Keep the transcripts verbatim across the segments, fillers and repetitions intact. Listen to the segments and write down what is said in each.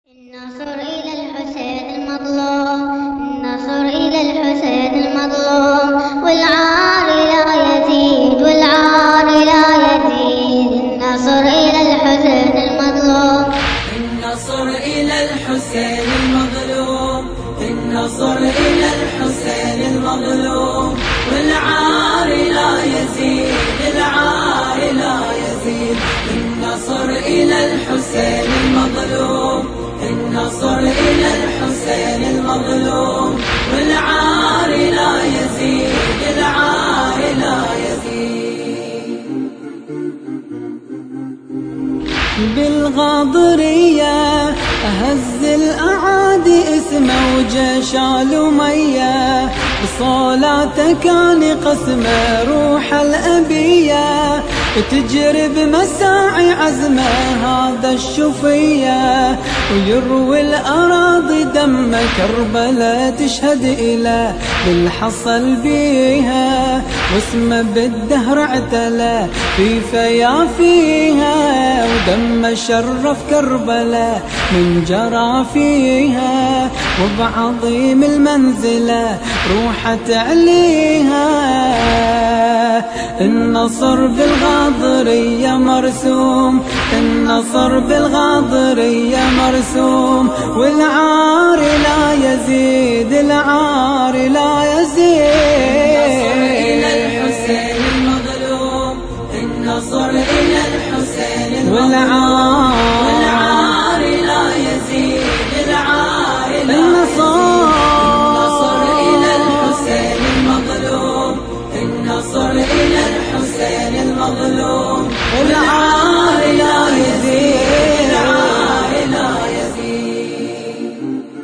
النصر إلى الحسين المظلوم، النصر إلى الحسين المظلوم، والعار لا يزيد، والعار لا يزيد. النصر إلى الحسين المظلوم، النصر إلى الحسين المظلوم، النصر إلى الحسين المظلوم، والعار لا يزيد، العار لا يزيد. النصر إلى الحسين المظلوم، النصر إلى الحسين المظلوم، والعار لا يزيد، العار لا يزيد. بالغاضرية أهز الأعادي اسمه وجيش الأمية، بصلاته كان قسمه روح الأبية، تجري بمساعي عزمه هذا الشفية، ويروي الأراضي دم كربلاء تشهد إلى بالحصل بيها، واسمه بالدهر اعتلى في فيافيها، ودم شرف كربلاء من جرى فيها، وبعظيم المنزلة روح تعليها. النصر بالغاضرية مرسوم، النصر بالغاضرية مرسوم، والعار لا يزيد، العار لا يزيد. النصر إلى الحسين المظلوم، النصر إلى الحسين المظلوم، والعار لا يزيد، العار لا يزيد. النصر إلى الحسين المظلوم، النصر إلى الحسين المظلوم، والعار لا يزيد، العار لا يزيد.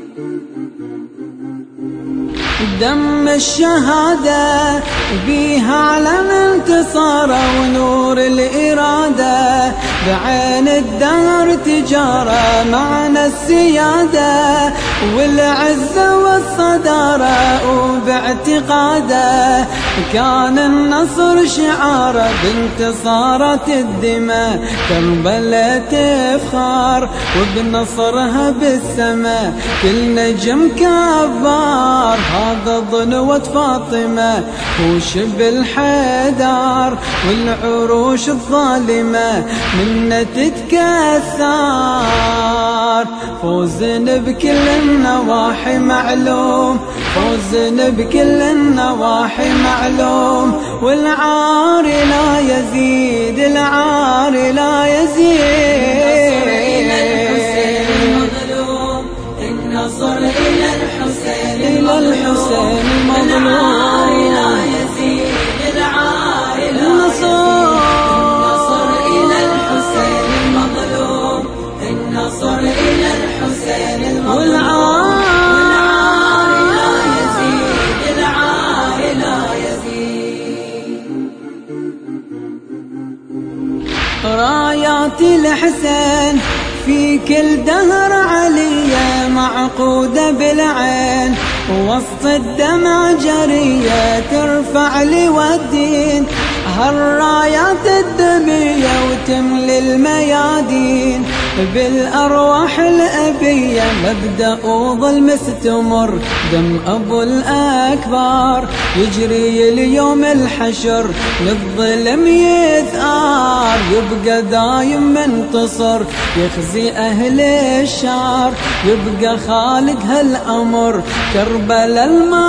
دم الشهادة بيها علم انتصاره ونور الإرادة، بعين الدهر تجارة معنا السيادة، والعزة والصدارة وباعتقاده، كان النصر شعاره بانتصارات الدماء، كربلاء تفخر وبنصرها بالسماء، كل نجم كبار هذا ضنوة فاطمة، وشب الحيدر والعروش الظالمة منا تتكسر، فوزنا بكل النواحي معلوم، فوزنا بكل النواحي معلوم، والعار لا يزيد، العار لا يزيد. النصر إلى الحسين المظلوم، العار لا يزيد، العار لا يزيد. النصر إلى الحسين المظلوم، النصر إلى الحسين المظلوم، والعار لا يزيد، العار لا يزيد. رايات الحسين في كل دهر علية معقودة بالعين، وسط الدمع جرية ترفع لواء الدين، هالرايات الدمية وتملي الميادين، بالأرواح الأبية مبدأ وظلم استمر، دم أبو الأكبر يجري ليوم الحشر، للظلم يثار يبقى دايم منتصر، يخزي أهل الشر يبقى خالق هالأمر، كربلاء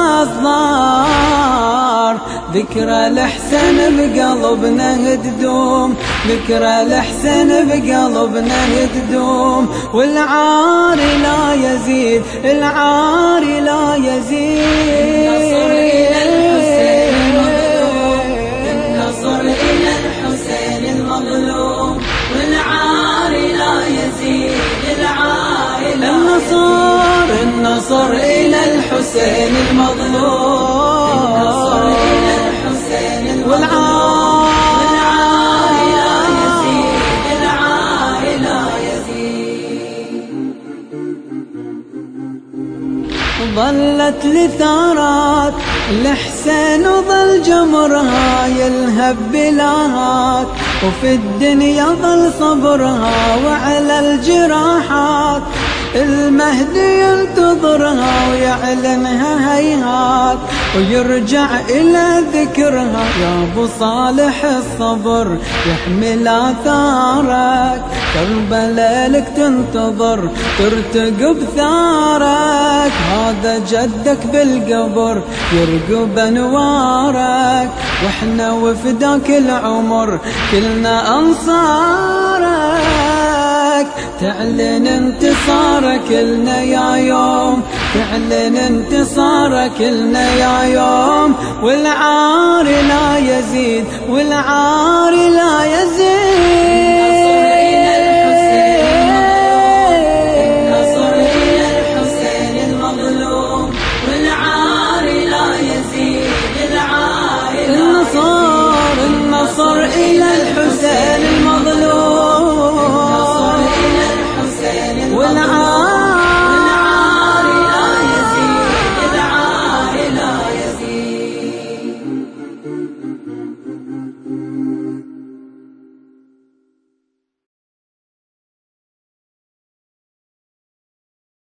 المصدر ذكرى الحسين بقلبنا تدوم، ذكرى الحسين بقلبنا تدوم، والعار لا يزيد، العار لا يزيد. النصر إلى الحسين المظلوم، النصر إلى الحسين المظلوم، والعار لا يزيد، العار لا يزيد. النصر النصر إلى الحسين المظلوم، النصر إلى الحسين المظلوم، والعار لا يزيد، العار لا يزيد. ظلت لثارات الحسين وظل جمرها يلهب بلاهات، وفي الدنيا ظل صبرها وعلى الجراحات، المهدي ينتظرها ويعلنها هيهات ويرجع إلى ذكرها. يا أبو صالح الصبر يحمل آثارك، كربلاء لك تنتظر ترتقب ثارك. هذا جدك بالقبر يرقب أنوارك، واحنا وفداك العمر كلنا أنصارك. تعلن انتصارك لنا يا يوم، تعلن انتصارك لنا يا يوم، والعار لا يزيد والعار لا يزيد.